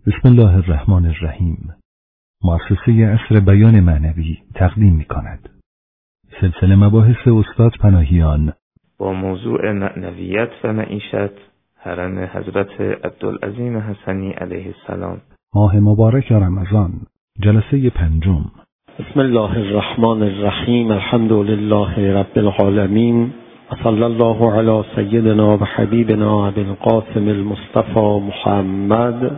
بسم الله الرحمن الرحیم. مؤسسه عصر بیان معنوی تقدیم می‌کند. سلسله مباحث استاد پناهیان با موضوع معنویت و معیشت حرم حضرت عبدالعظیم حسنی علیه السلام. ماه مبارک رمضان، جلسه پنجم. بسم الله الرحمن الرحیم. الحمد لله رب العالمین و صلی الله علی سیدنا و حبیبنا ابی القاسم المصطفى محمد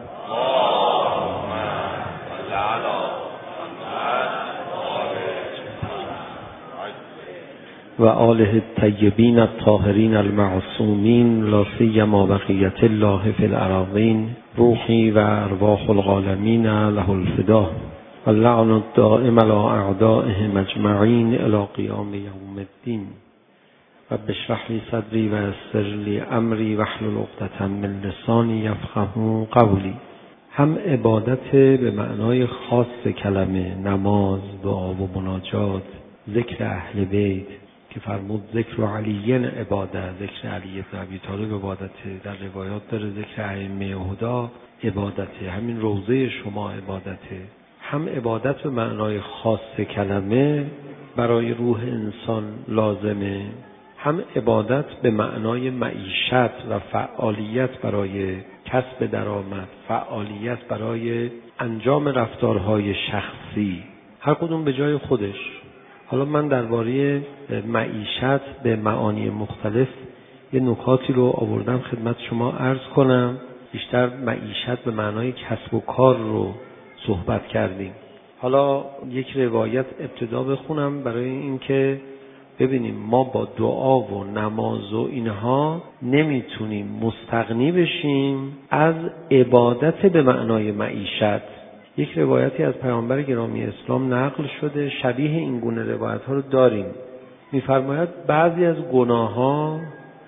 و آله الطیبین الطاهرین المعصومین لا سیما بقیة الله فی الأراضین. روحی و ارواح العالمین له الفدا و اللعن الدائم علی اعدائهم اجمعین الی قیام یوم الدین. رب اشرح لی صدری و یسر لی امری واحلل عقدة من لسانی یفقهوا قولی. هم عبادت به معنای خاص کلمه، نماز، دعا و مناجات، ذکر اهل بیت که فرمود ذکر علی عبادت، ذکر علی بن ابی طالب عبادته، در روایات داره ذکر ائمه هدا عبادته، همین روضه شما عبادته. هم عبادت به معنای خاص کلمه برای روح انسان لازمه، هم عبادت به معنای معیشت و فعالیت برای کسب درآمد، فعالیت برای انجام رفتارهای شخصی، هر کدوم به جای خودش. حالا من درباره معیشت به معانی مختلف یه نکاتی رو آوردم خدمت شما عرض کنم. بیشتر معیشت به معنای کسب و کار رو صحبت کردیم. حالا یک روایت ابتدا بخونم برای اینکه ببینیم ما با دعا و نماز و اینها نمیتونیم مستغنی بشیم از عبادت به معنای معیشت. یک روایتی از پیامبر گرامی اسلام نقل شده، شبیه این گونه روایت ها رو داریم. میفرماید بعضی از گناه ها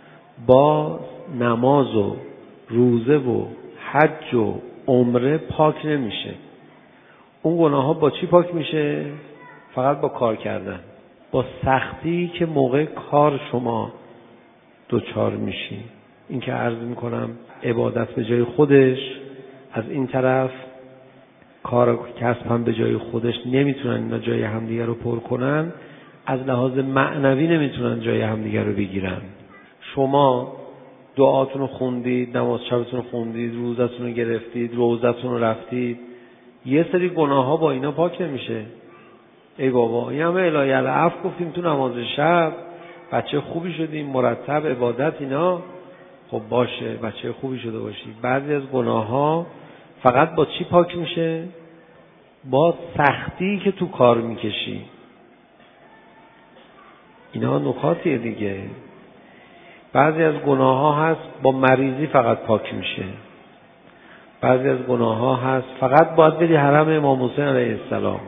با نماز و روزه و حج و عمره پاک نمیشه. اون گناه ها با چی پاک میشه؟ فقط با کار کردن، با سختی که موقع کار شما دوچار میشی. این که عرض میکنم عبادت به جای خودش، از این طرف کار و کسب هم به جای خودش، نمیتونن اینا جای همدیگه رو پر کنن. از لحاظ معنوی نمیتونن جای همدیگه رو بگیرن. شما دعاتون رو خوندید، نماز شبتون رو خوندید، روزتون رو گرفتید، روزتون رو رفتید، یه سری گناه ها با اینا پاک نمیشه. ای بابا این همه الهی العفو گفتیم تو نماز شب، بچه خوبی شدیم، مرتب عبادت اینا، خب باشه بچه خوبی شده باشی. بعضی از گناه ها فقط با چی پاک میشه؟ با سختی که تو کار میکشی. اینا نکاتیه دیگه. بعضی از گناه ها هست با مریضی فقط پاک میشه. بعضی از گناه ها هست فقط باید بری حرم امام حسین علیه السلام.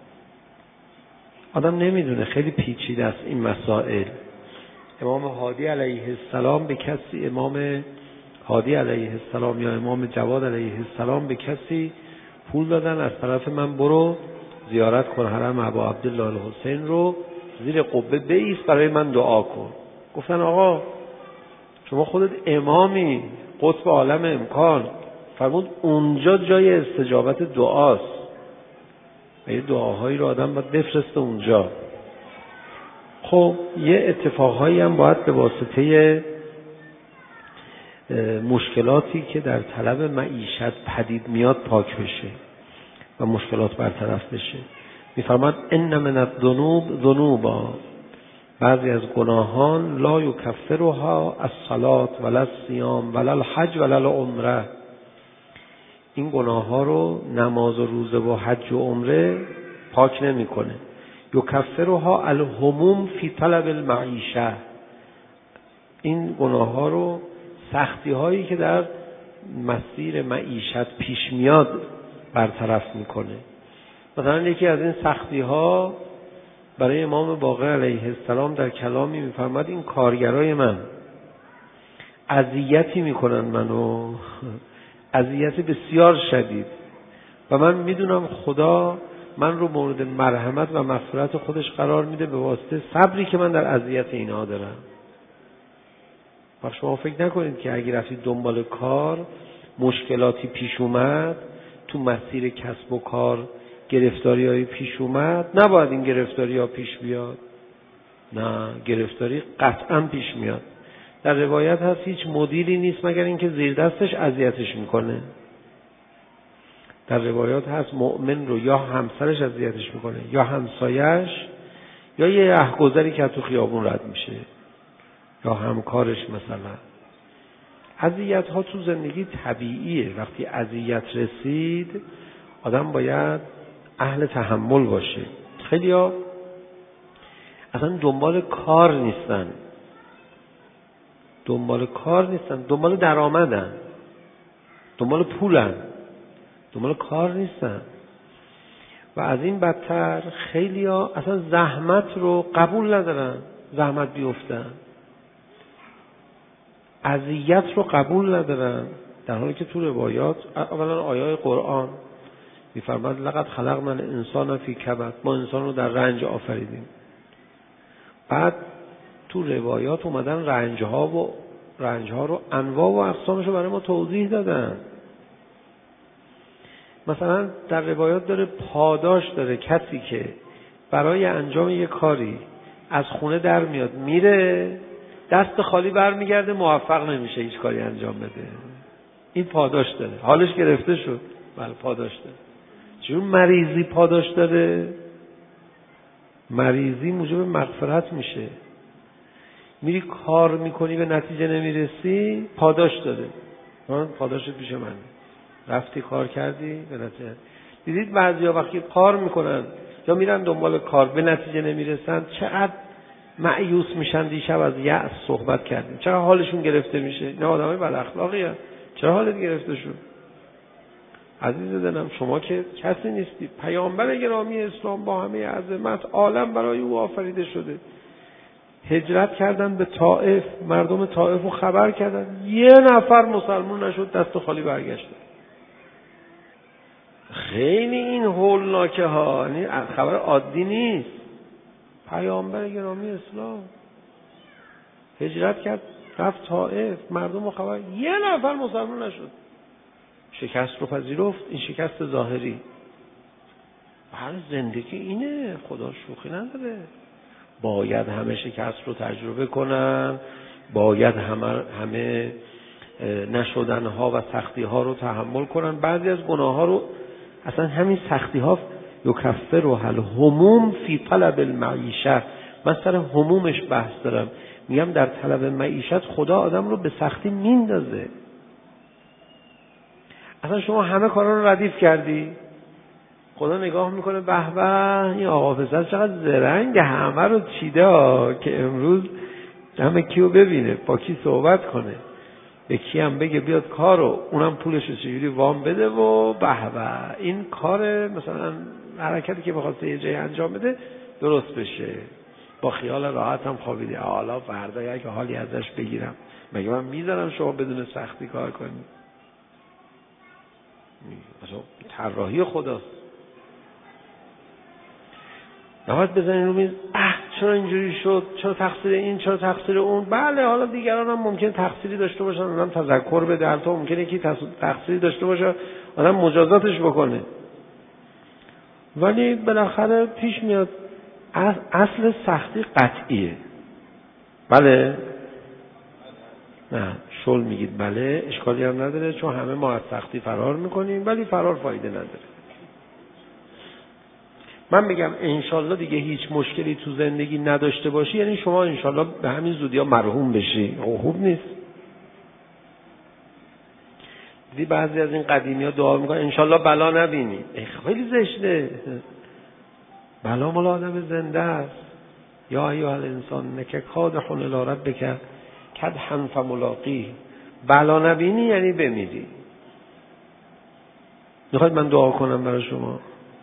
آدم نمیدونه، خیلی پیچیده است این مسائل. امام هادی علیه السلام به کسی، امام هادی علیه السلام یا امام جواد علیه السلام به کسی پول دادن از طرف من برو زیارت کن حرم ابا عبدالله الحسین رو، زیر قبه بایست برای من دعا کن. گفتن آقا شما خودت امامی، قطب عالم امکان. فرمود اونجا جای استجابت دعاست و یه دعاهایی رو آدم باید بفرسته اونجا. خب یه اتفاقهایی هم باید به واسطه مشکلاتی که در طلب معیشت پدید میاد پاک بشه و مشکلات برطرف بشه. میفرماد ان من الذنوب ذنوبا، بعضی از گناهان لا یکفرها الصلاة ولا الصیام ولا الحج ولا العمره. این گناه ها رو نماز و روزه و حج و عمره پاک نمیکنه. یکفرها الهموم فی طلب المعیشه. این گناه ها رو سختی هایی که در مسیر معیشت پیش میاد برطرف میکنه. مثلا یکی از این سختی ها برای امام باقر علیه السلام در کلامی میفرماد این کارگرای من اذیتی میکنن منو، اذیت بسیار شدید، و من میدونم خدا من رو مورد مرحمت و مغفرت خودش قرار میده به واسطه صبری که من در اذیت اینها دارم. و شما فکر نکنید که اگه رفتید دنبال کار مشکلاتی پیش اومد تو مسیر کسب و کار گرفتاری‌های پیش اومد، نباید این گرفتاری‌ها پیش بیاد. نه، گرفتاری قطعاً پیش میاد. در روایت هست هیچ مدیری نیست مگر اینکه زیر دستش اذیتش میکنه. در روایات هست مؤمن رو یا همسرش اذیتش میکنه، یا همسایش، یا یه رهگذری که تو خیابون رد میشه، یا همکارش مثلا. اذیت ها تو زندگی طبیعیه. وقتی اذیت رسید آدم باید اهل تحمل باشه. خیلی‌ها اصلا دنبال کار نیستن، دنبال درآمدن، دنبال پولن، دنبال کار نیستن. و از این بدتر خیلی‌ها اصلا زحمت رو قبول ندارن، زحمت بیفتن، اذیت رو قبول ندارن، در حالی که تو روایات اولا آیات قرآن می‌فرماد لقد خلقنا الانسان فی کبد، ما انسان رو در رنج آفریدیم. بعد تو روایات اومدن رنج‌ها رو انواع و اقسامش رو برای ما توضیح دادن. مثلا در روایات داره پاداش داره کسی که برای انجام یک کاری از خونه در میاد میره دست خالی برمیگرده، موفق نمیشه هیچ کاری انجام بده. این پاداش داره، حالش گرفته شد. بله پاداش داره. چون مریضی پاداش داره، مریضی موجب مغفرت میشه. میری کار میکنی به نتیجه نمیرسی، پاداش داره. پاداشت پیش منه، رفتی کار کردی به نتیجه. دیدید بعضیا وقتی کار میکنن یا میرن دنبال کار به نتیجه نمیرسن چقدر مایوس میشن. دیشب از یأس صحبت کردیم، چقدر حالشون گرفته میشه. نه آدمای بد اخلاقی هستن. چرا حالت گرفته شد؟ عزیز دلم شما که کسی نیستی. پیامبر گرامی اسلام با همه عظمت عالم برای او آفریده شده. هجرت کردن به طائف، مردم طائف رو خبر کردن، یه نفر مسلمان نشد، دست خالی برگشت. خیلی این هولناکه ها، یعنی خبر عادی نیست. پیامبر گرامی اسلام هجرت کرد رفت طائف، مردم رو خبر، یه نفر مسلمان نشد. شکست رو پذیرفت. این شکست ظاهری. هر زندگی اینه، خدا شوخی نداره. باید همه شکست رو تجربه کنن، باید همه نشدن ها و سختی ها رو تحمل کنن. بعضی از گناه ها رو اصلا همین سختی ها یکفر و الهموم فی طلب المعیشه. من سر همومش بحث دارم، میگم در طلب معیشت خدا آدم رو به سختی میندازه. اصلا شما همه کارا رو ردیف کردی، خدا نگاه میکنه به به این آقا پسر چقدر زرنگ، همه رو چیده که امروز همه کیو ببینه، با کی صحبت کنه، به کی هم بگه بیاد کارو، اونم پولش رو چجوری وام بده و به به این کار مثلا حرکتی که بخواسته یه جایی انجام بده درست بشه. با خیال راحت هم خوابیده حالا فردا یک حالی ازش بگیرم. مگه من میذارم شما بدون سختی کار کنید؟ اصلا طراحی خداست. نباید بزنین رو میز چرا اینجوری شد، چرا تقصیر این، چرا تقصیر اون. بله حالا دیگران هم ممکن تقصیری داشته باشن، آدم تذکر بده، حتی ممکنه یکی تقصیری داشته باشه آدم مجازاتش بکنه، ولی بالاخره پیش میاد. اصل سختی قطعیه. بله نه شل میگید بله، اشکالی هم نداره، چون همه ما از سختی فرار میکنیم، ولی فرار فایده نداره. من میگم انشالله دیگه هیچ مشکلی تو زندگی نداشته باشی، یعنی شما انشالله به همین زودی ها مرحوم بشی. خوب نیست. دیدی بعضی از این قدیمی ها دعا میکنن انشالله بلا نبینی. خیلی زشته. بلا مال آدم زنده است. یا ایها الانسان نک کادح الی ربک کدحا فملاقیه. بلا نبینی یعنی بمیری. میخواید من دعا کنم برای شما؟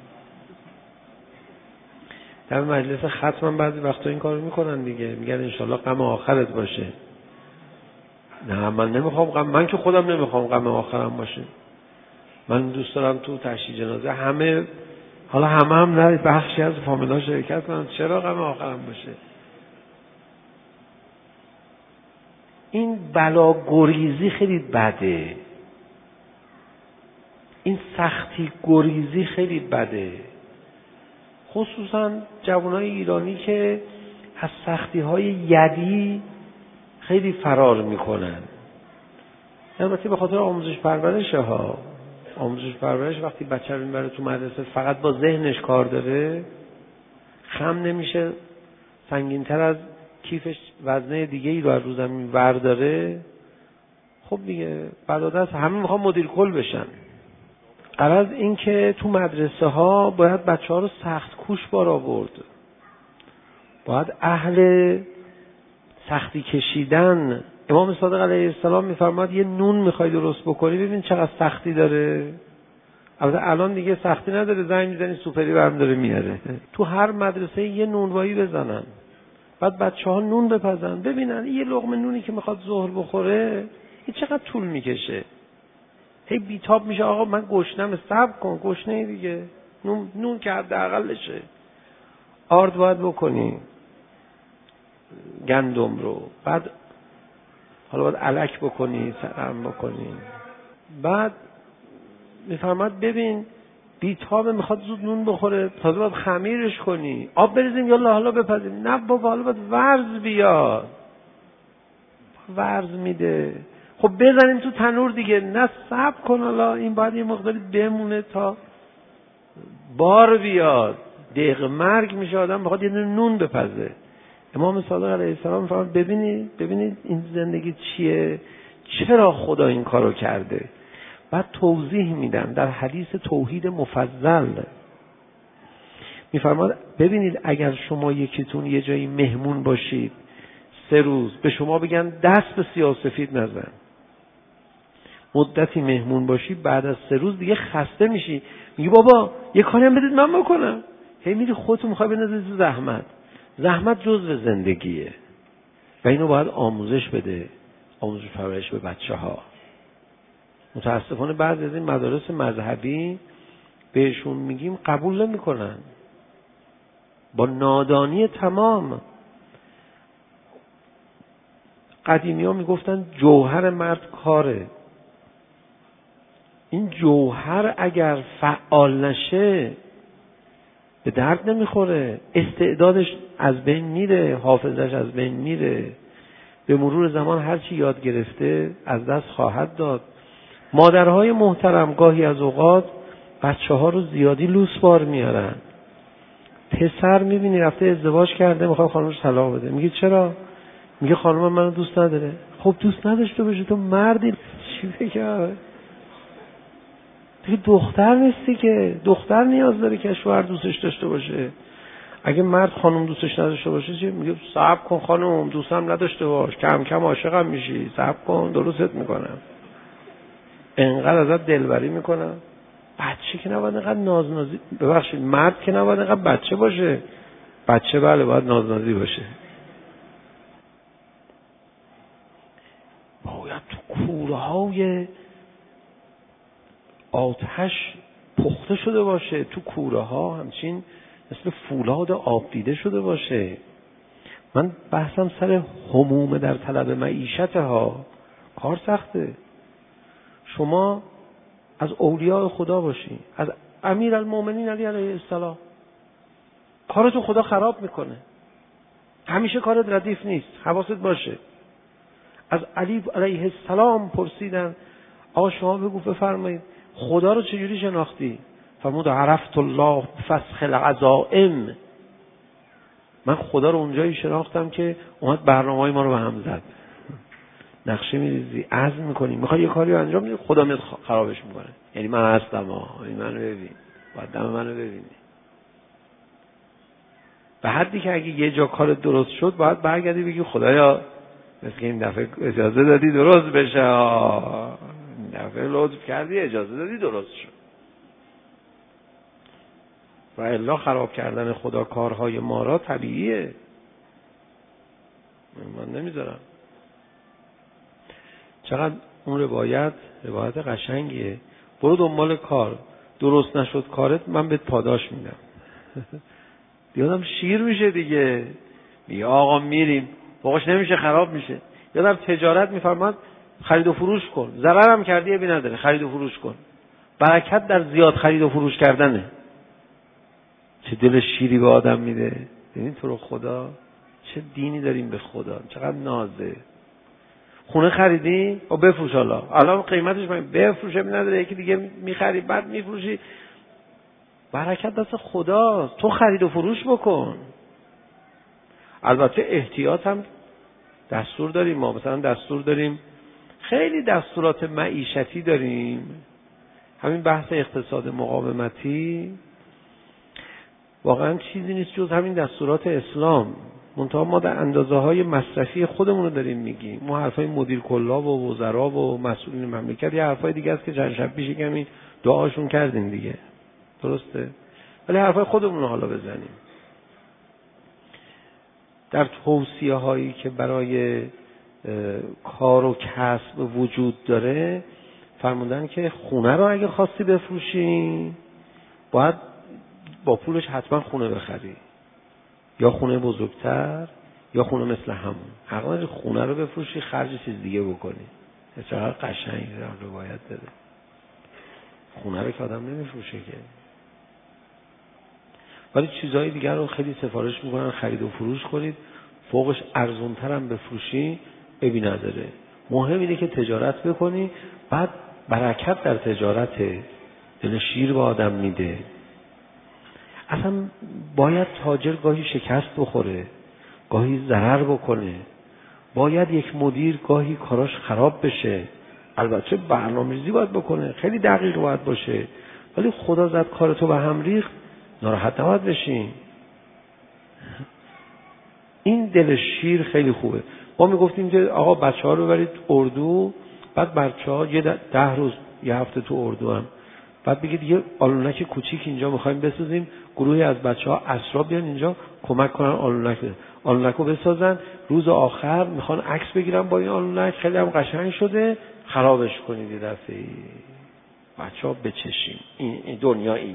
در مجلس ختم بعضی وقتا این کارو میکنن دیگه، میگن انشالله غم آخرت باشه. نه من نمیخوام من که خودم نمیخوام غم آخرم باشه. من دوست دارم تو تشییع جنازه همه، حالا همه هم نه، بخشی از فامیلا شرکت کنن. چرا غم آخرم باشه؟ این بلا گریزی خیلی بده. این سختی گریزی خیلی بده، خصوصا جوانای ایرانی که از سختی‌های یدی خیلی فرار میکنن. البته به خاطر آموزش پرورش ها. آموزش پرورش وقتی بچه رو میبره تو مدرسه فقط با ذهنش کار داره، خم نمیشه سنگین‌تر از کیفش وزنه دیگه ای رو از رو زمین برداره، خب دیگه بعد همه میخوان مدیر کل بشن. غرض این که تو مدرسه ها باید بچه ها رو سخت کوش بار آورد، باید اهل سختی کشیدن. امام صادق علیه السلام میفرماد یه نون میخوای درست بکنی ببین چقدر سختی داره. البته الان دیگه سختی نداره، زنگ میزنی سوپری برم داره میاره. تو هر مدرسه یه نونوایی بزنن، بعد بچه ها نون بپزن، ببینن یه لقمه نونی که میخواد ظهر بخوره این چقدر طول میکشه. هی بیتاب میشه آقا من گشنم، صبر کن، گشنه دیگه، نون که حداقلشه. آرد باید بکنی گندم رو، بعد حالا باید الک بکنی، سرم بکنی. بعد میفرماد ببین بیتاب میخواد زود نون بخوره، تازه باید خمیرش کنی، آب بریزیم یالا حالا بپزیم. نه بابا حالا باید ورز بیاد، ورز میده. خب بزنیم تو تنور دیگه، نه صبر کن حالا این باید یه مقداری بمونه تا بار بیاد. دق مرگ میشه آدم میخواد یه نون بپزه. امام صادق علیه السلام فرمود ببینید این زندگی چیه، چرا خدا این کارو کرده. بعد توضیح میدن در حدیث توحید مفضل، میفرماد ببینید اگر شما یکیتون یه جایی مهمون باشید 3 روز، به شما بگن دست به سیاه‌وسفید نزن، مدتی مهمون باشی، بعد از 3 روز دیگه خسته میشی، میگی بابا یه کاری هم بدید من بکنم، هی میری خودتو میخوای بندازی تو زحمت جزء زندگیه و اینو باید آموزش بده، آموزش پرورش به بچه ها. متاسفانه بعضی از این مدارس مذهبی بهشون میگیم قبول نمیکنن، با نادانی تمام. قدیمی ها میگفتن جوهر مرد کاره. این جوهر اگر فعال نشه به درد نمیخوره، استعدادش از بین میره، حافظش از بین میره، به مرور زمان هر چی یاد گرفته از دست خواهد داد. مادرهای محترم گاهی از اوقات بچه ها رو زیادی لوس بار میارن. پسر میبینی رفته ازدواج کرده میخواد خانمش طلاق بده، میگه چرا؟ میگه خانم منو دوست نداره. خب دوست نداشته باشه، تو مردی چی بگه؟ دیگه دختر نیستی که، دختر نیاز داره که شوهر دوستش داشته باشه. اگه مرد خانم دوستش نداشته باشه چی؟ میگه صبر کن خانم، دوستم نداشته باش، کم کم عاشقم میشی، صبر کن درستت میکنم. انقدر ازت دلبری میکنم. بچه که نباید اینقدر نازنازی، ببخشید مرد که نباید اینقدر بچه باشه. بچه بله باید نازنازی باشه. باید تو کوره های آتش پخته شده باشه، تو کوره ها همچین مثل فولاد آب دیده شده باشه. من بحثم سر هموم در طلب معیشت ها. کار سخته. شما از اولیاء خدا باشی، از امیرالمومنین علی علیه السلام، کارتو خدا خراب میکنه، همیشه کارت ردیف نیست، حواست باشه. از علی علیه السلام پرسیدن آقا شما بگو بفرمایید خدا رو چجوری شناختی؟ فرمود عرفت الله فسخ العزائم. من خدا رو اونجایی شناختم که اومد برنامه‌های ما رو به هم زد. نقشه می‌ریزی، عزم می‌کنی، می‌خوای یه کاری رو انجام بدی، خدا میاد خرابش می‌کنه. یعنی من هستم این منو ببین، باید دم منو ببینی. به حدی که اگه یه جا کار درست شد باید برگردی بگی خدایا مثل که این دفعه اجازه دادی درست بشه، این دفعه لطف کردی اجازه دادی درست شد. و الا خراب کردن خدا کارهای ما را طبیعیه، من نمیذارم. چقدر اون روایت قشنگیه. برو دنبال کار، درست نشد کارت من بهت پاداش میدم. یادم شیر میشه دیگه، میگه آقا میریم باقاش نمیشه خراب میشه. یادم تجارت میفرماد خرید و فروش کن، ضررم کردی ابی نداره، خرید و فروش کن. برکت در زیاد خرید و فروش کردنه. چه دل شیری به آدم میده. ببین تو رو خدا چه دینی داریم به خدا، چقدر نازه. خونه خریدی؟ بفروش الان قیمتش بفروش نداره، یکی دیگه میخری بعد میفروشی. برکت دست خداست، تو خرید و فروش بکن. البته احتیاط هم دستور داریم، ما مثلا دستور داریم، خیلی دستورات معیشتی داریم. همین بحث اقتصاد مقاومتی واقعا چیزی نیست جز همین دستورات اسلام، منتها ما در اندازه‌های مصرفی خودمون رو داریم میگیم. ما حرفای مدیر کلا و وزرا و مسئولین مملکت یه حرفای دیگه است که چند شب پیش کمی دعاشون کردیم دیگه، درسته؟ ولی حرفای خودمون رو حالا بزنیم. در توصیه هایی که برای کار و کسب وجود داره فرمودن که خونه رو اگه خواستی بفروشی باید با پولش حتما خونه بخری، یا خونه بزرگتر یا خونه مثل همون. حقا خونه رو بفروشی خرج چیز دیگه بکنی. چقدر قشنگ روایت داره. خونه رو که آدم نمیفروشه که، ولی چیزهای دیگر رو خیلی سفارش میکنن خرید و فروش کنید، فوقش ارزونتر هم بفروشی عیبی نداره. مهم اینه که تجارت بکنی، بعد برکت در تجارت، دل شیر به آدم میده. اصلا باید تاجر گاهی شکست بخوره، گاهی ضرر بکنه، باید یک مدیر گاهی کاراش خراب بشه. البته برنامه‌ریزی باید بکنه، خیلی دقیق باید باشه، ولی خدا زد کارتو به هم ریخت، ناراحت نباید بشین. این دل شیر خیلی خوبه. ما میگفتیم که آقا بچه‌ها رو برید اردو، بعد بچه‌ها یه 10 روز یه هفته تو اردو هم، بعد بگید یه آلونک کوچیک اینجا می‌خوایم بسازیم، گروهی از بچه‌ها اسرا بیان اینجا کمک کنن آلونکو بسازن، روز آخر میخوان عکس بگیرن با این آلونک، خیلی هم قشنگ شده، خرابش کنید یه دفعه. بچه‌ها بچشیم. این دنیا اینه.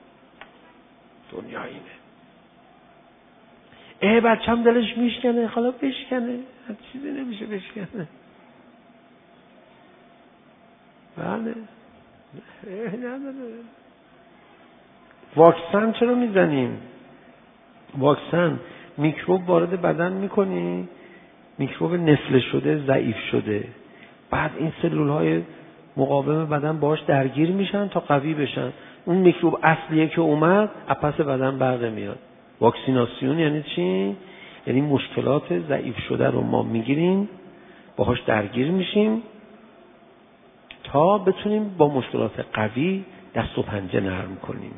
بچه‌م دلش میشکنه، حالا بشکنه، چیزی نمیشه بشکنه. بله. نداره. واکسن چرا میزنیم؟ واکسن میکروب وارد بدن میکنی، میکروب نفله شده، ضعیف شده، بعد این سلولهای مقاوم بدن باش درگیر میشن تا قوی بشن. اون میکروب اصلیه که اومد پس بدن برده میاد. واکسیناسیون یعنی چی؟ یعنی مشکلات ضعیف شده رو ما میگیریم، باهاش درگیر میشیم تا بتونیم با مشکلات قوی دست و پنجه نرم کنیم.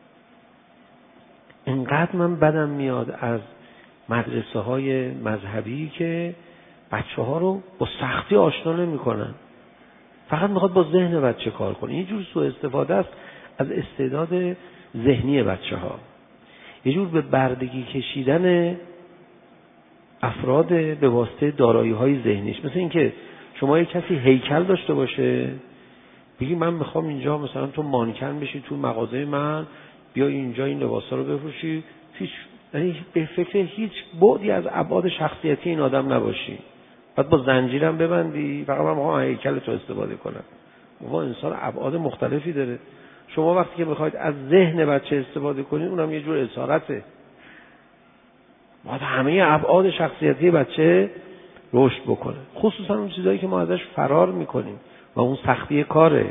اینقدر من بدم میاد از مدرسه های مذهبی که بچه ها رو با سختی آشنا نمی کنن، فقط میخواد با ذهن بچه کار کنه. یه جور سوء استفاده است از استعداد ذهنی بچه ها، یه جور به بردگی کشیدن افراد به واسطه دارایی های ذهنیش. مثل این که شما یک کسی هیکل داشته باشه، بگی من میخوام اینجا مثلا تو مانکن بشی تو مغازه من، بیا اینجا این لباسا رو بفروشی، یعنی به فکر هیچ بعدی از ابعاد شخصیتی این آدم نباشی، بعد با زنجیرم ببندی، فقط من میخوام هیکل تو استفاده کنم. ما انسان ابعاد مختلفی داره. شما وقتی که میخواید از ذهن بچه استفاده کنید، اونم یه جور اسارته. باید همه ابعاد شخصیتی بچه رشد بکنه، خصوصا اون چیزایی که ما ازش فرار میکنیم و اون سختی کاره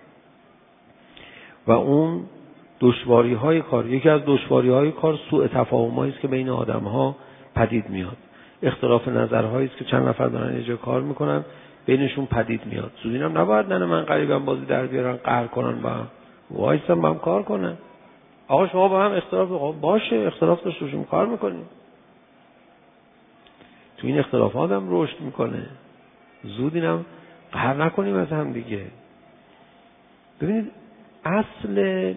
و اون دشواری های کار. یکی از دشواری های کار سوء تفاهمایی است که بین آدم ها پدید میاد، اختلاف نظرهایی است که چند نفر دارن یه جای کار میکنن بینشون پدید میاد. زودین هم نباید من قریبم بازی در بیارن، قهر کنن با هم، وایسن با هم کار کنن. آقا شما با هم اختلاف باشه، اختلاف داشته باشیم کار میکنیم، تو این اختلافات هم رشد میکنه. زودین هم قهر نکنیم از هم دیگه. ببینید اصل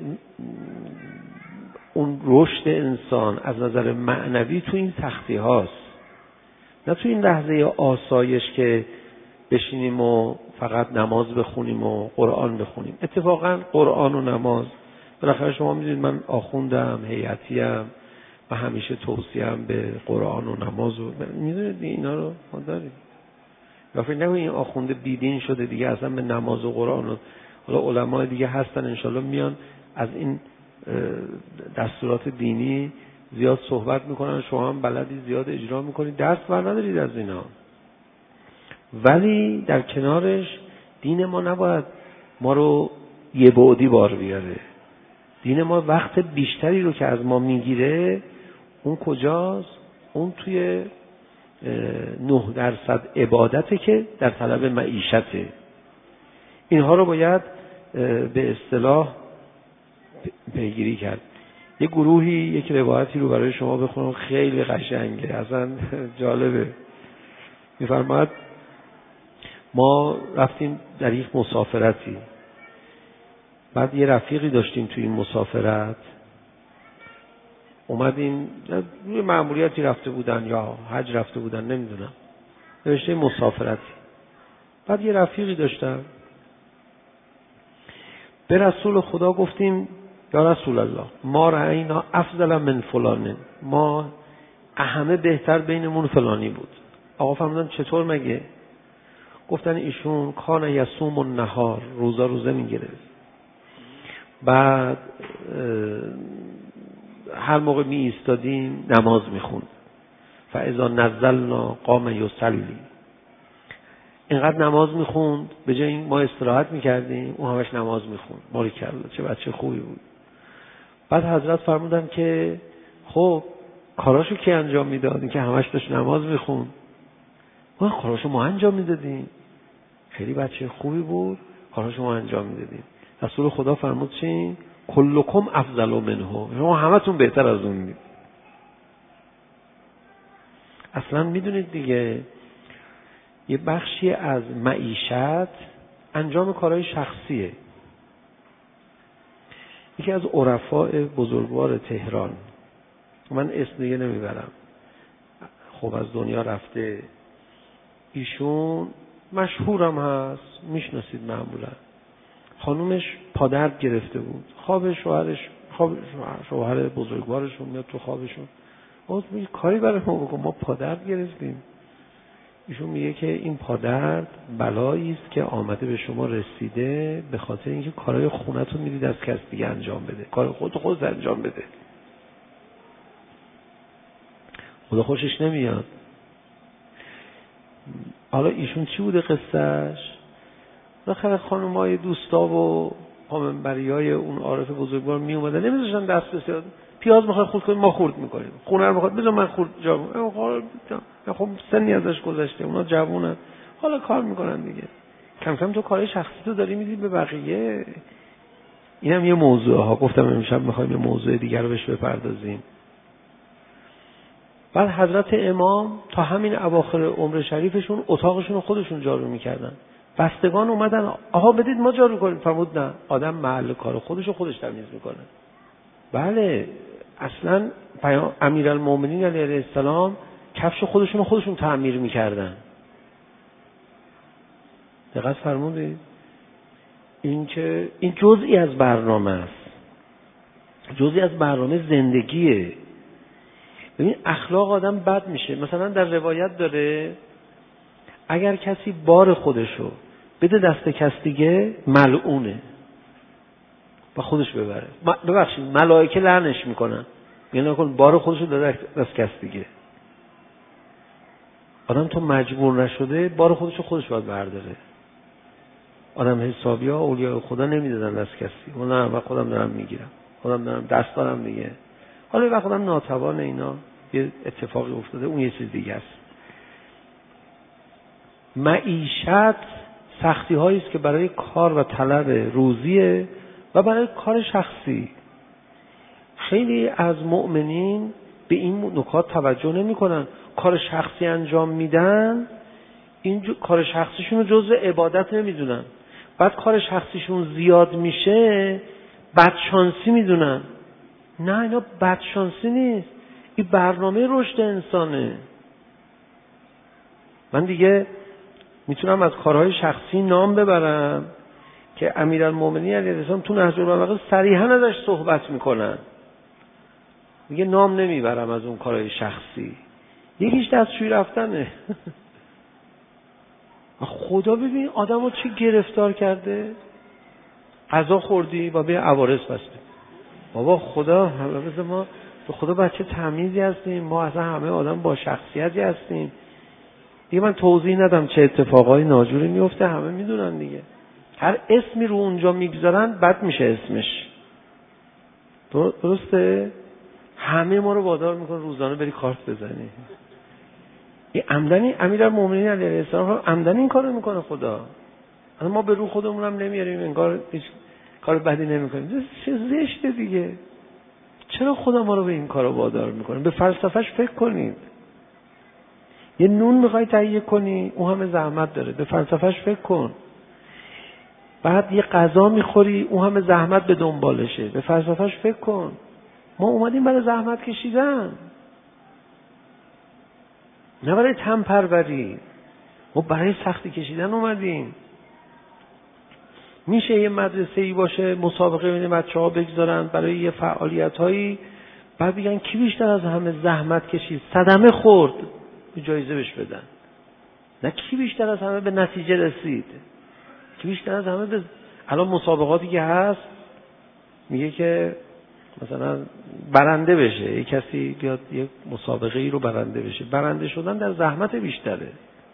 اون رشد انسان از نظر معنوی تو این سختی هاست، نه تو این لحظه آسایش که بشینیم و فقط نماز بخونیم و قرآن بخونیم. اتفاقا قرآن و نماز، بالاخره شما میدونید من آخوندم، هیئتیم و همیشه توصیه‌ام به قرآن و نماز و میدونید اینا رو ما داریم. و فکر نکنید این آخونده بیدین شده دیگه اصلا به نماز و قرآن و حالا علمای دیگه هستن انشالله میان از این دستورات دینی زیاد صحبت میکنن، شما هم بلدی زیاد اجرا میکنید، دست بر ندارید از اینا. ولی در کنارش دین ما نباید ما رو یه بعدی بار بیاره. دین ما وقت بیشتری رو که از ما میگیره، اون کجاست؟ اون توی 9% عبادته که در طلب معیشته. اینها رو باید به اصطلاح پیگیری کرد. یک گروهی یک روایتی رو برای شما بخونم، خیلی قشنگه، اصلا جالبه. میفرماید ما رفتیم در یک مسافرتی، بعد یه رفیقی داشتیم توی این مسافرت، اومدیم روی مأموریتی رفته بودن یا حج رفته بودن نمیدونم، نوشته مسافرتی. بعد یه رفیقی داشتم، به رسول خدا گفتیم یا رسول الله ما رأینا افضل من فلان، ما همه بهتر بینمون فلانی بود. آقا فرمودن چطور مگه؟ گفتن ایشون کان یصوم النهار، روزه میگرفت، بعد هر موقع می ایستادیم نماز میخوند، فاذا نزلنا قام یصلی، اینقدر نماز میخوند، به جای این ما استراحت میکردیم اون همش نماز میخوند. باریکلا چه بچه خوبی بود. بعد حضرت فرمودن که خب کاراشو کی انجام میداد؟ این که همش داشت نماز میخوند. ما کاراشو ما انجام میدادیم، خیلی بچه خوبی بود، کاراشو ما انجام میدادیم. رسول خدا فرمود چی؟ کلکم افضل منه، شما همتون بهتر از اون میدید. اصلا میدونید دیگه یه بخشی از معیشت انجام کارهای شخصیه. یکی از عرفاء بزرگوار تهران، من اسم دیگه نمیبرم، خب از دنیا رفته، ایشون مشهورم هست، میشناسید معمولا. خانومش پادرد گرفته بود، خواب شوهر بزرگوارشون میاد تو خوابشون، میگه کاری برای ما بکن، ما پادرد گرفتیم. ایشون میگه که این پادرد بلایی است که آمده به شما رسیده به خاطر اینکه کارهای خونتون میدید از کس دیگه انجام بده، کار خودت انجام بده. خدا خوشش نمیاد. حالا ایشون چی بوده قصهش؟ بالاخره خانمای دوستا و پامنبریای اون عارف بزرگوار می اومدن، نمیذاشتن دست بسیار. پیاز میخواد خورد کنیم ما خورد میکنیم، خونه رو میخواد بذار من خورد جا. خب سنی ازش گذشته، اونا جوونن، حالا کار میکنن دیگه. کم کم تو کارهای شخصی تو داری میدی به بقیه. اینم یه موضوع ها، گفتم امشب میخوایم یه موضوع دیگر رو بهش بپردازیم. بعد حضرت امام تا همین اواخر عمر شریفشون اتاقشون رو خودشون جارو میکردن. بستگان اومدن آها بدید ما جارو کنیم، فرمود نه، آدم محل کار خودش تمیز میکنه. بله اصلا امیرالمومنین علیه السلام کفش خودشون تعمیر میکردن. دقت فرمودید؟ این جزئی از برنامه است، جزئی از برنامه زندگیه. ببین اخلاق آدم بد میشه. مثلا در روایت داره اگر کسی بار خودشو بده دست کس دیگه ملعونه و خودش ببره. ببخشید ملائکه لعنش میکنن، یعنی نکن بار خودشو داده دست کس دیگه. آدم تو مجبور نشده بار خودش باید برداره. آدم حسابی ها اولیاء خدا نمیدادن دست کسی، نه من خودم دارم میگیرم، خودم دارم دست دارم دیگه. حالا وقتی خودم ناتوان اینا یه اتفاقی افتاده اون یه چیز دیگه است. معیشت سختی هایی است که برای کار و طلب روزیه و برای کار شخصی. خیلی از مؤمنین به این نکات توجه نمی کنن. کار شخصی انجام میدن، این کار شخصیشون رو جزء عبادت نمیدونن. بعد کار شخصیشون زیاد میشه بدشانسی میدونن. نه اینا بدشانسی نیست، این برنامه رشد انسانه. من دیگه میتونم از کارهای شخصی نام ببرم که امیرالمومنین علیه السلام تو نهج البلاغه صریحا ازش صحبت میکنن. میگه نام نمیبرم از اون کارهای شخصی. یکیش دستشویی رفتنه. خدا ببین آدمو چی گرفتار کرده. غذا خوردی و به عوارض بسته. بابا خدا همه ما به خدا بچه تمیزی هستیم، ما اصلا همه آدم با شخصیتی هستیم دیگه. من توضیح ندم چه اتفاقای ناجوری میفته، همه میدونن دیگه. هر اسمی رو اونجا میگذارن بد میشه اسمش، درسته؟ همه ما رو وادار میکنه روزانه بری کارت بزنی. این عمدنی امیرالمومنین علیه السلام عمدنی این کارو میکنه خدا. اما ما به رو خودمون هم نمیاریم، انگار هیچ کار بدی نمیکنیم. چه زشته دیگه. چرا خدا ما رو به این کارا وادار میکنه؟ به فلسفهش فکر کنید. یه نون میخوای تهیه کنی، اون همه زحمت داره، به فلسفهش فکر کن. بعد یه غذا میخوری، اون همه زحمت به دنبالشه، به فلسفهش فکر کن. ما اومدیم برای زحمت کشیدن، نه برای تن پروری. ما برای سختی کشیدن اومدیم. میشه یه مدرسه‌ای باشه، مسابقه بین بچه‌ها بگذارن برای یه فعالیت‌هایی، بعد بگن کی بیشتر از همه زحمت کشید، صدمه خورد، جایزه بهش بدن. نه کی بیشتر از همه به نتیجه رسید، کی بیشتر از همه به... الان مسابقاتی که هست میگه که مثلا برنده بشه، یک کسی بیاد یک مسابقه ای رو برنده بشه، برنده شدن در زحمت بیشتره.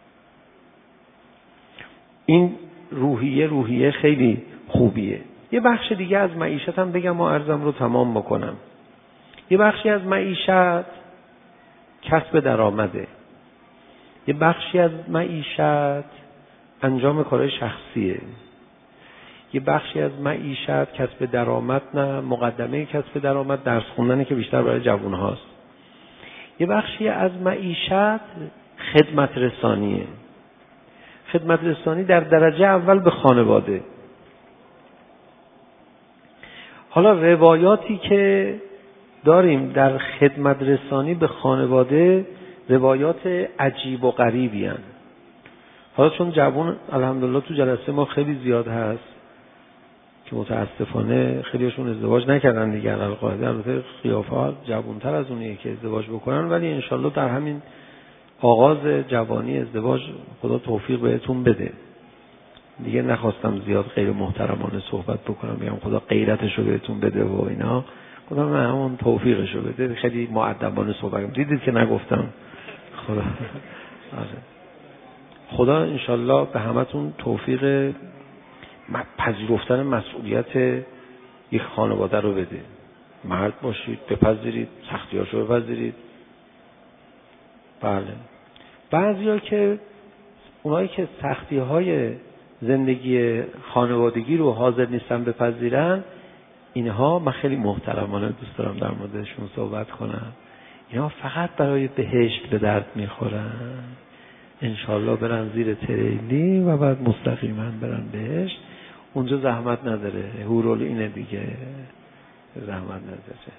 این روحیه خیلی خوبیه. یه بخش دیگه از معیشت هم بگم و عرضم رو تمام بکنم. یه بخشی از معیشت کسب درآمده، یه بخشی از معیشت انجام کارهای شخصیه، یه بخشی از معیشت کسب درآمد نه، مقدمه کسب درآمد درس خوندنه که بیشتر برای جوان هاست. یه بخشی از معیشت خدمت رسانیه. خدمت رسانی در درجه اول به خانواده. حالا روایاتی که داریم در خدمت رسانی به خانواده روایات عجیب و غریبی هستند. حالا چون جوان الحمدلله تو جلسه ما خیلی زیاد هست که متاسفانه خیلیشون ازدواج نکردن دیگه، القاعده البته قیافه جوان‌تر از اونیه که ازدواج بکنن، ولی انشالله در همین آغاز جوانی ازدواج خدا توفیق بهتون بده. دیگه نخواستم زیاد غیر محترمانه صحبت بکنم، بگم خدا غیرتشو بهتون بده و اینا، خدا من همون توفیقشو بده. خیلی مؤدبانه صحبت کردم، دیدید که نگفتم. خدا انشالله به همتون توفیق پذیرفتن مسئولیت یک خانواده رو بده. مرد باشید، بپذیرید، سختیاشو بپذیرید. بله. بعضیا که اونایی که سختی‌های زندگی خانوادگی رو حاضر نیستن بپذیرن، اینها من خیلی محترمانه دوست دارم در موردشون صحبت کنم. اینها فقط برای بهشت به درد میخورن. انشالله برن زیر تریلی و بعد مستقیما برن بهشت. اونجا زحمت نداره، هورول اینه دیگه، زحمت نداره.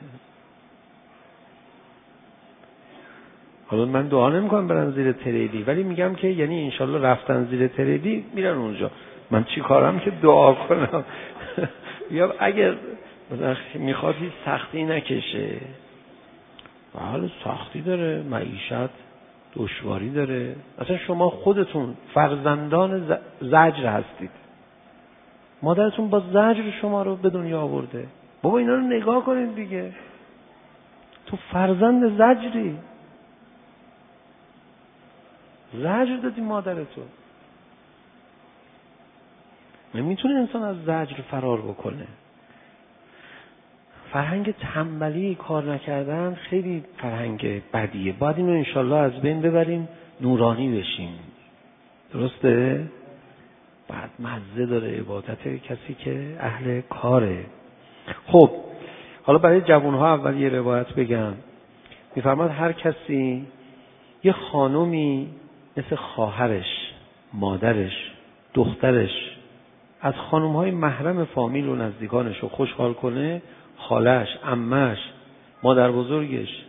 حالا من دعا نمی‌کنم برن زیر تریلی، ولی میگم که یعنی انشالله رفتن زیر تریلی میرن اونجا. من چی کارم که دعا کنم؟ یا اگر میخواد هیچ سختی نکشه. بله سختی داره، معیشت دشواری داره. اصلا شما خودتون فرزندان زجر هستید. مادرتون با زجر شما رو به دنیا آورده. بابا اینا رو نگاه کنید دیگه. تو فرزند زجری، زجر دادی مادرتو. نمیتونه انسان از زجر فرار بکنه. فرهنگ تنبلی، کار نکردن خیلی فرهنگ بدیه. باید اینو انشالله از بین ببریم، نورانی بشیم. درسته؟ بعد مزه داره عبادت کسی که اهل کاره. خب حالا برای جوانها اول یه روایت بگم. میفرماد هر کسی یه خانومی مثل خواهرش، مادرش، دخترش از خانومهای محرم فامیل و نزدیکانش رو خوشحال کنه، خالش، عمش، مادر بزرگش،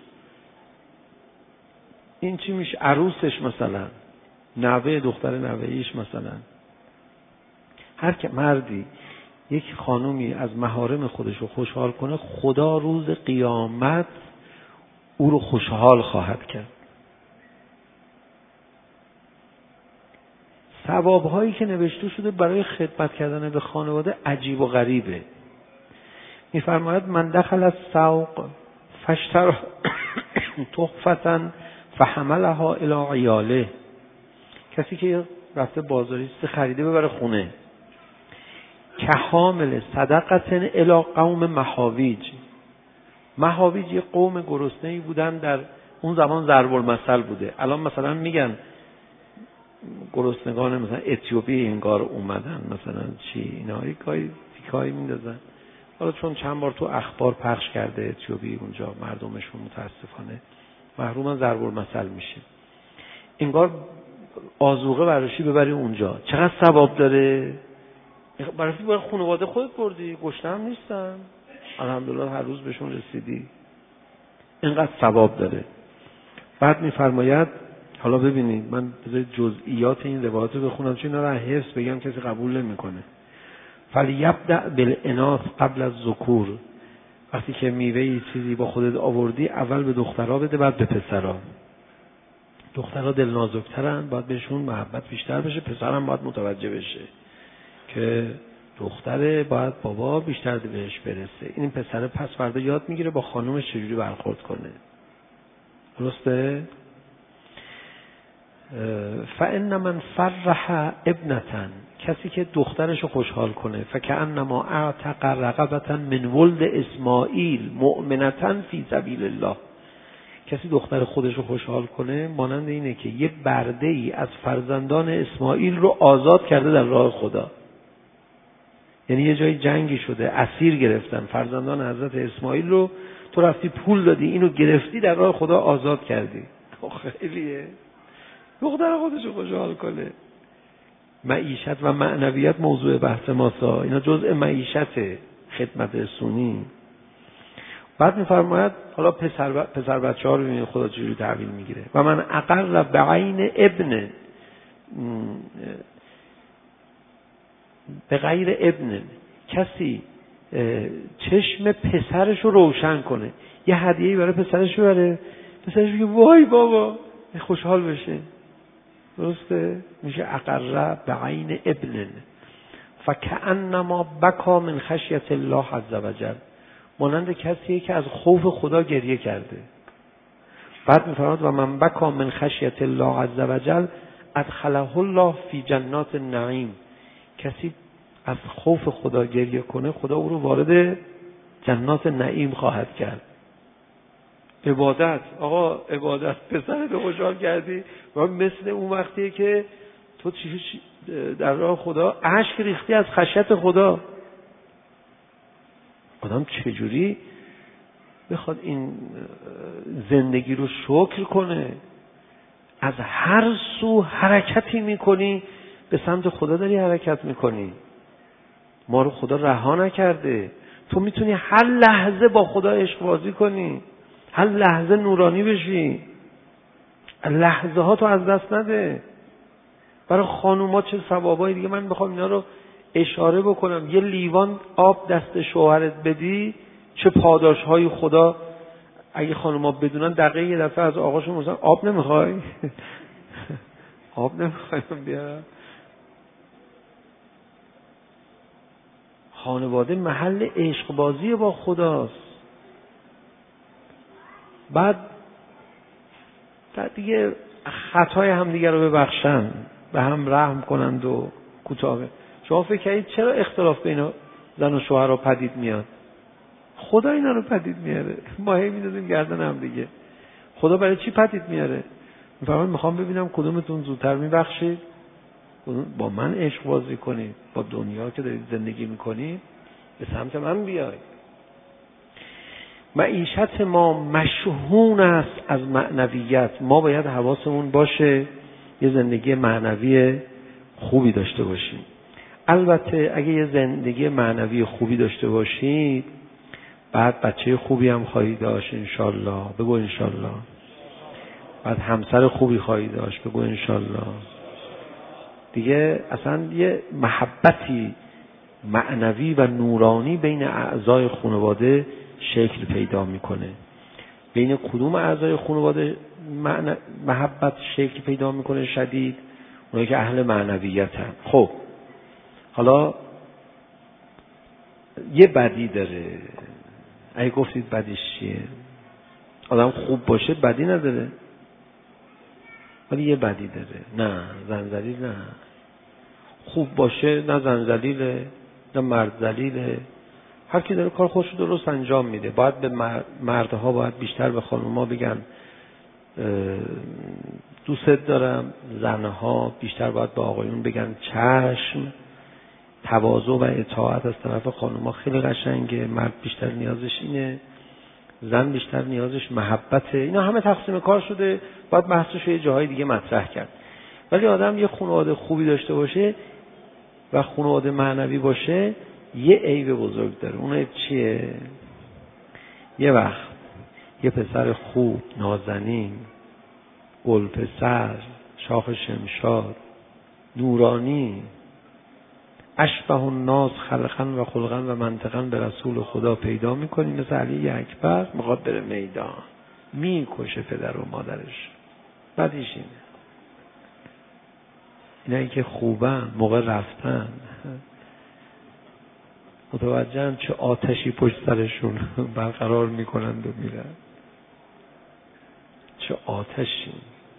این چی میشه؟ عروسش مثلا، نوه دختر نوهیش مثلا، هر که مردی یک خانومی از محارم خودش رو خوشحال کنه، خدا روز قیامت او رو خوشحال خواهد کرد. ثواب‌هایی که نوشته شده برای خدمت کردن به خانواده عجیب و غریبه. می‌فرماید من دخل السوق فاشترى تحفة فحملها الی عیاله. کسی که رفته بازاریست خریده ببره خونه، که حامل صدقه الی قوم محاویج. محاویج یه قوم گرسنه‌ای بودن، در اون زمان ضرب المثل بوده. الان مثلا میگن گرسنگان مثلا اتیوپی انگار اومدن، مثلا چی اینا یه کاری میندازن. حالا چون چند بار تو اخبار پخش کرده اتیوپی اونجا مردمشون متاسفانه محروم ضرب المثل میشه. انگار آذوقه براشی ببری اونجا، چقدر ثواب داره. برای خانواده خودت بردی، گشنه هم نیستن، الحمدلله هر روز بهشون رسیدی، اینقدر ثواب داره. بعد میفرماید حالا ببینید، من جزئیات این روایت رو بخونم چون اینا رو حفظ بگم کسی قبول نمیکنه. فلیبدأ بالاناث قبل الذکور. وقتی که میوه چیزی با خودت آوردی اول به دخترها بده بعد به پسرها. دخترها دل نازکترن، باید بهشون محبت بیشتر بشه، پسرم باید متوجه بشه که دختره باید بابا بیشتر بهش برسه. این پسر پس فردا یاد میگیره با خانومش چجوری برخورد کنه. درسته؟ فإن من فرح ابنتن، کسی که دخترشو خوشحال کنه، فکأنما اعتق رقبة من ولد اسماعیل مؤمنة فی سبیل الله. کسی دختر خودشو خوشحال کنه مانند اینه که یه برده ای از فرزندان اسماعیل رو آزاد کرده در راه خدا. یعنی یه جای جنگی شده، اسیر گرفتن فرزندان حضرت اسماعیل رو، تو رفتی پول دادی اینو گرفتی در راه خدا آزاد کردی. خیلیه دختر خودشو خوشحال کنه. معیشت و معنویت موضوع بحث ماسا، اینا جزء معیشت خدمت سنی. بعد میفرماید حالا پسر بچه‌ها رو ببینید خدا چجوری تحویل میگیره. و من اقر بعین ابن به غیر ابن، کسی چشم پسرش رو روشن کنه، یه هدیه‌ای برای پسرش ببره، پسرش بگه وای بابا، خوشحال بشه. درسته؟ میشه اقر بعین ابن فکأنما بکا من خشیت الله عز وجل. مانند کسیه که از خوف خدا گریه کرده. بعد میفرماید و من بکا من خشیت الله عز وجل ادخله الله فی جنات النعیم. کسی از خوف خدا گریه کنه خدا او رو وارد جنات نعیم خواهد کرد. عبادت، آقا عبادت، پسرت رو خوشحال کردی و مثل اون وقتیه که تو در راه خدا اشک ریختی از خشیت خدا. آدم چجوری بخواد این زندگی رو شکر کنه؟ از هر سو حرکتی میکنی به سمت خدا داری حرکت میکنی. ما رو خدا رها نکرده، تو میتونی هر لحظه با خدا عشق بازی کنی، هر لحظه نورانی بشی، لحظه ها تو از دست نده. برای خانوما چه ثوابایی دیگه. من بخوام اینا رو اشاره بکنم، یه لیوان آب دست شوهرت بدی چه پاداش های خدا. اگه خانوما بدونن دقیقه یه دفعه از آقاشون مثلا آب نمیخوای آب نمیخوایم بیارم. خانواده محل عشق بازی با خداست. بعد دیگه خطای هم دیگه رو ببخشن، به هم رحم کنند و کوتاه. شما فکر کنید چرا اختلاف بین زن و شوهر رو پدید میاد؟ خدا اینا رو پدید میاره. ما هی می‌دازیم گردن هم دیگه. خدا برای چی پدید میاره؟ میخوام ببینم کدومتون زودتر میبخشید، با من عشق بازی کنید، با دنیا که دارید زندگی میکنید به سمت من بیاید. معیشت ما مشحون است از معنویت. ما باید حواسمون باشه یه زندگی معنوی خوبی داشته باشیم. البته اگه یه زندگی معنوی خوبی داشته باشید بعد بچه خوبی هم خواهید داشت انشالله. بگو انشالله. بعد همسر خوبی خواهید داشت. بگو انشالله. دیگه اصلا یه محبتی معنوی و نورانی بین اعضای خانواده شکل پیدا میکنه. بین کدوم اعضای خانواده محبت شکل پیدا میکنه شدید؟ اونایی که اهل معنویتن. خب حالا یه بدی داره. اگه گفتید بدیش چیه؟ آدم خوب باشه بدی نداره، ولی یه بدی داره. نه زنجلیل، نه خوب باشه نه زنجلیله نه مرد ذلیله. هر کی داره کار خودش رو درست انجام میده. باید به مردها باید بیشتر به خانوما بگن دوست دارم، زنها بیشتر باید به آقایون بگن چشم. تواضع و اطاعت از طرف خانوما خیلی قشنگه. مرد بیشتر نیازش اینه، زن بیشتر نیازش محبته. اینا همه تقسیم کار شده، باید بحثش یه جاهای دیگه مطرح کرد. ولی آدم یه خانواده خوبی داشته باشه و خانواده معنوی باشه، یه عیب بزرگ داره. اون عیب چیه؟ یه وقت یه پسر خوب، نازنین، گل پسر، شاخ شمشاد، نورانی، اشبه الناس خلقا و خلقا و منطقا به رسول خدا پیدا میکنی، مثل علی اکبر میخواد بره میدان، میکشه پدر و مادرش. بعدش اینایی که خوبن موقع رفتن متوجهن چه آتشی پشت سرشون برقرار میکنند و میرن. چه آتشی.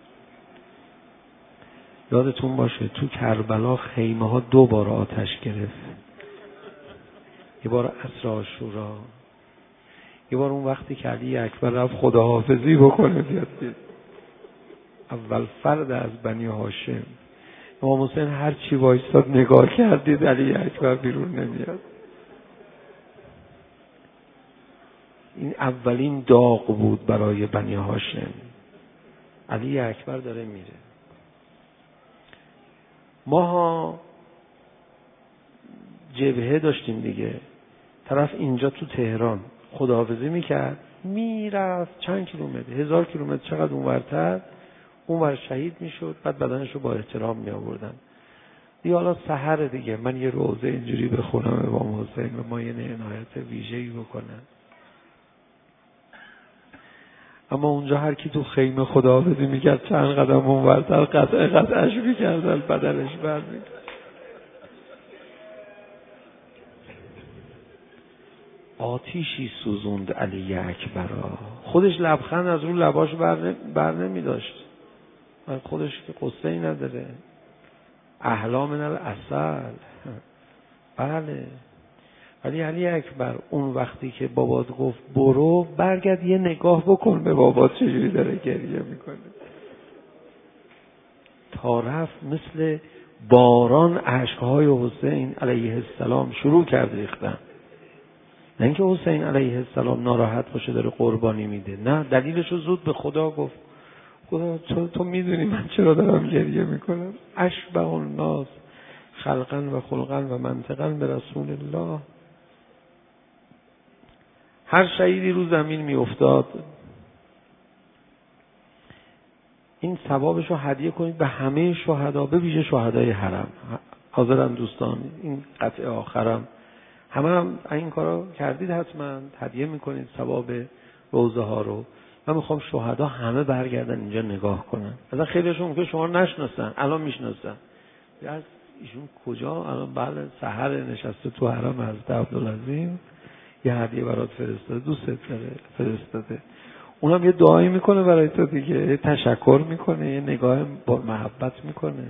یادتون باشه تو کربلا خیمه ها 2 بار آتش گرفت. یه بار عصر عاشورا، یه بار اون وقتی که علی اکبر رفت خداحافظی بکنه بیاد. اول فرد از بنی هاشم امام حسین هر چی وایستاد نگاه کردید علی اکبر بیرون نمیاد. این اولین داغ بود برای بنی هاشم. علی اکبر داره میره. ما جبهه داشتیم دیگه. طرف اینجا تو تهران خداحافظی میکرد، میرفت چند کیلومتر، 1000 کیلومتر چقدر اونورتر، اونور شهید میشد. بعد بدنشو با احترام می آوردن. دیگه حالا سحر دیگه من یه روزه اینجوری بخونم امام حسین و ما یه عنایت ویژه‌ای بکنن. اما اونجا هر کی تو خیمه خداحافظی میکرد چند قدم اونورتر قطعش میکردن، بدنش برمی‌گشت. آتیشی سوزوند علی اکبر. خودش لبخند از رو لباش بر نمی داشت. خودش که قصه ای نداره. احلا من العسل. بله. ولی علی اکبر اون وقتی که بابات گفت برو، برگرد یه نگاه بکن به بابات چجوری داره گریه میکنه. تا رفت مثل باران اشکهای حسین علیه السلام شروع کرد ریختن. نه اینکه حسین علیه السلام ناراحت باشه داره قربانی میده، نه، دلیلشو زود به خدا گفت. خدا تو میدونی من چرا دارم گریه میکنم. اشبه الناس خلقا و خلقا و منطقا به رسول الله. هر شهیدی رو زمین می افتاد این ثوابشو هدیه کنید به همه شهدا، به ویژه شهدای حرم. حاضرم دوستان این قطعه آخرم هم این کارو کردید، حتما هدیه میکنید ثواب روزه ها رو. من میخوام شهدا همه برگردن اینجا نگاه کنن. مثلا خیلیشون ممکنه شما نشناسن، الان میشناسن. از ایشون کجا؟ الان بله سحر نشسته تو حرم حضرت عبدالعظیم، یه هدیه برات فرستاده، دوست داره فرستاده. اونم یه دعایی میکنه برای تو دیگه، یه تشکر میکنه، یه نگاه با محبت میکنه.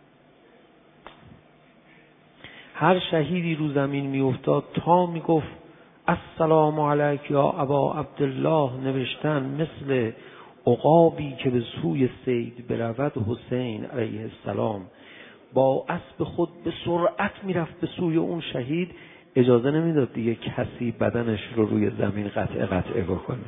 هر شهیدی رو زمین میافتاد تا میگفت السلام علیک یا ابا عبدالله، نوشتن مثل عقابی که به سوی صید برود حسین علیه السلام با اسب خود به سرعت میرفت به سوی اون شهید. اجازه نمیداد دیگه کسی بدنش رو روی زمین قطعه بکنه.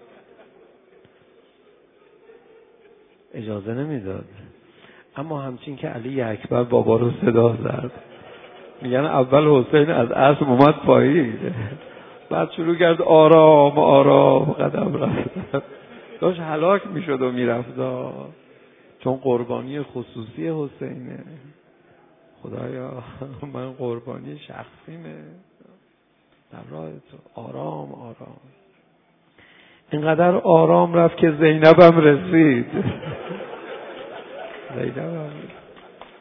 اجازه نمیداد. اما همچین که علی اکبر بابا رو صدا زد، میگن اول حسین از اسب اومد پایین، بعد شروع کرد آرام آرام قدم رفت. داشت هلاک میشد و میرفت، چون قربانی خصوصی حسینه. خدایا من قربانی شخصیمه، در راه تو آرام آرام. اینقدر آرام رفت که زینبم رسید. زینبم رسید.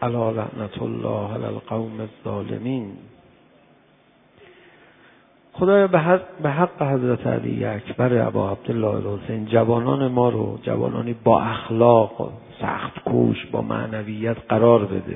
الا لعنت الله علی القوم الظالمین. خدایا به حق حضرت علی اکبر ابا عبدالله الحسین جوانان ما رو جوانانی با اخلاق، سخت کوش، با معنویت قرار بده.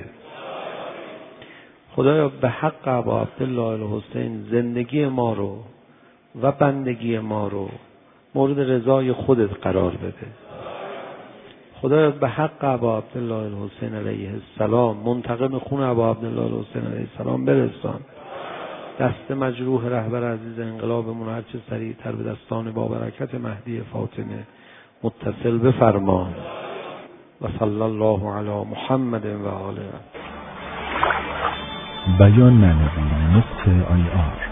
خدایا به حق ابا عبدالله الحسین زندگی ما رو و بندگی ما رو مورد رضای خودت قرار بده. خدایا به حق ابا عبدالله الحسین علیه السلام منتقم خون ابا عبدالله الحسین علیه السلام برسان. دست مجروح رهبر عزیز انقلابمون هرچه سریعتر به دستان با برکت مهدی فاطمه متصل بفرما. و صلی الله علی محمد و آله. بیان معنوی نقطه IR